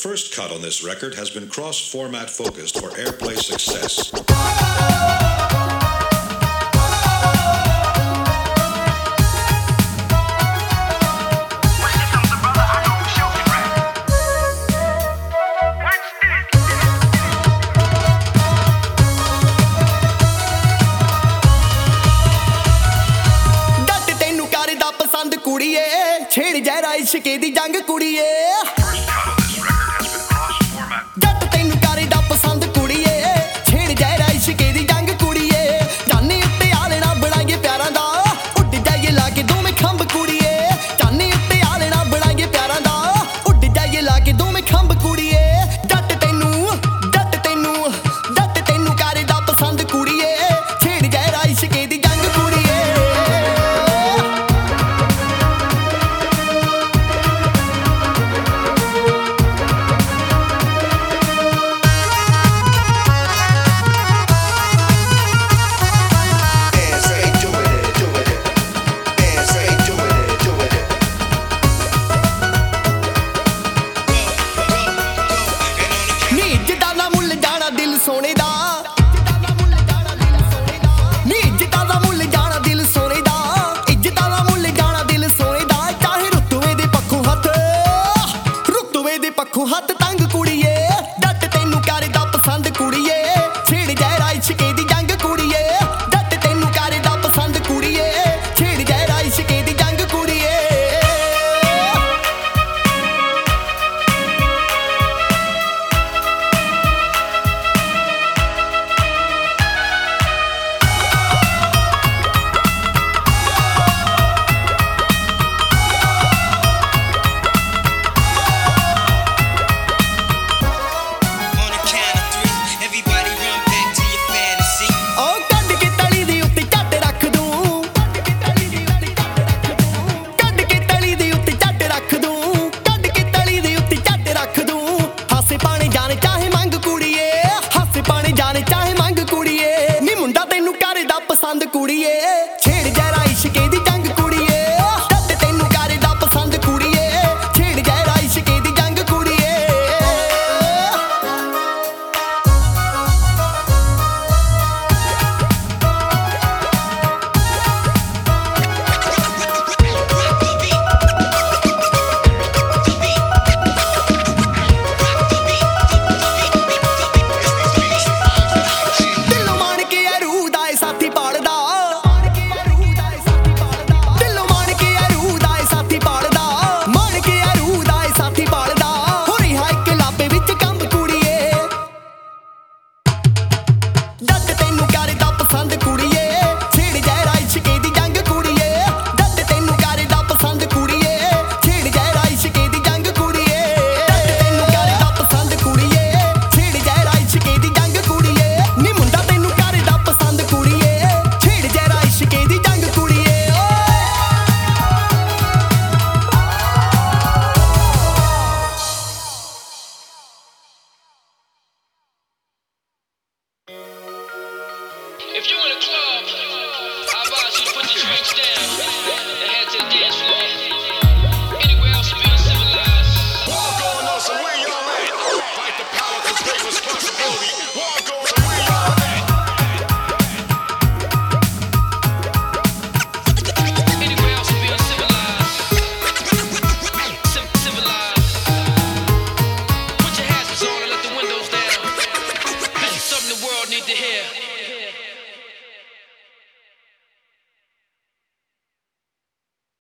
first cut on this record has been cross-format focused for airplay success. ਛੇੜ ਜਹਿਰਾ ਇਸ਼ਕੇ ਦੀ ਜੰਗ ਕੁੜੀਏ ਜੱਟ ਤੈਨੂੰ ਕਰਦਾ ਪਸੰਦ ਕੁੜੀਏ ਛੇੜ ਜਹਿਰਾ ਇਸ਼ਕੇ ਦੀ ਜੰਗ ਕੁੜੀਏ ਚਾਨੀ ਉੱਤੇ ਆਲਣਾ ਬਣਾਈਏ ਪਿਆਰਾਂ ਦਾ ਉੱਡ ਜਾਈਏ ਲਾ ਕੇ ਦੋਵੇਂ ਖੰਭ ਕੁੜੀਏ ਚਾਨੀ ਉੱਤੇ ਆਲਣਾ ਬਣਾਈਏ ਪਿਆਰਾਂ ਦਾ ਉੱਡ ਜਾਈਏ ਲਾ ਕੇ ਦੋਵੇਂ ਖੰਭ ਕੁੜੀਏ ਜੱਟ ਤੈਨੂੰ ਕਰਦਾ ਪਸੰਦ ਕੁੜੀਏ ਛੇੜ ਜਹਿਰਾ ਇਸ਼ਕੇ ਦੀ ਜੰਗ ਕੁੜੀਏ ਸੋਨੇ ਦਾ ਨੀ ਇੱਜ਼ਤਾਂ ਦਾ ਮੁੱਲ ਜਾਣਾ ਦਿਲ ਸੋਨੇ ਦਾ ਇੱਜ਼ਤਾਂ ਦਾ ਮੁੱਲ ਜਾਣਾ ਦਿਲ ਸੋਨੇ ਦਾ ਚਾਹੇ ਰੁਤਬੇ ਦੇ ਪੱਖੋਂ ਹੱਥ ਤੰਗ ਕੁੜੀਏ ਜੱਟ ਤੈਨੂੰ ਕਰਦਾ ਪਸੰਦ ਕੁੜੀਏ ਛੇੜ ਜਹਿਰਾ ਇਸ਼ਕੇ ਦੀ ਜੰਗ ਕੁੜੀਏ ਜੱਟ ਤੈਨੂੰ ਕਰਦਾ ਪਸੰਦ ਕੁੜੀਏ ਛੇੜ ਜਹਿਰਾ ਇਸ਼ਕੇ ਦੀ ਜੰਗ ਕੁੜੀਏ ਪਸੰਦ ਕੁੜੀਏ ਛੇੜ ਜਹਿਰਾ ਇਸ਼ਕੇ ਦੀ ਜੰਗ ਕੁੜੀਏ ਜੱਟ ਤੈਨੂੰ ਕਰਦਾ ਪਸੰਦ ਕੁੜੀਏ ਛੇੜ ਜਹਿਰਾ ਇਸ਼ਕੇ ਦੀ ਜੰਗ ਕੁੜੀਏ ਜੱਟ ਤੈਨੂੰ ਕਰਦਾ ਪਸੰਦ ਕੁੜੀਏ ਛੇੜ ਜਹਿਰਾ ਇਸ਼ਕੇ ਦੀ ਜੰਗ ਕੁੜੀਏ ਜੱਟ ਤੈਨੂੰ ਕਰਦਾ ਪਸੰਦ ਕੁੜੀਏ ਛੇੜ ਜਹਿਰਾ ਇਸ਼ਕੇ ਦੀ ਜੰਗ ਕੁੜੀਏ ਜੱਟ ਤੈਨੂੰ ਕਰਦਾ ਪਸੰਦ ਕੁੜੀਏ ਛੇੜ ਜਹਿਰਾ ਇਸ਼ਕੇ ਦੀ ਜੰਗ ਕੁੜੀਏ ਨੀ ਮੁੰਡਾ ਤੈਨੂੰ ਕਰਦਾ ਪਸੰਦ ਕੁੜੀਏ ਛੇੜ ਜਹਿਰਾ ਇਸ਼ਕੇ ਦੀ ਜੰਗ ਕੁੜੀਏ If you're in a club, I advise you to put your drinks down and head to the dance floor. Anywhere else being civilized. War going on, so where y'all at? Fight the power, cause great responsibility. War going on, so where y'all at? Anywhere else being civilized. Civilized. Put your hats on and let the windows down. This is something the world need to hear.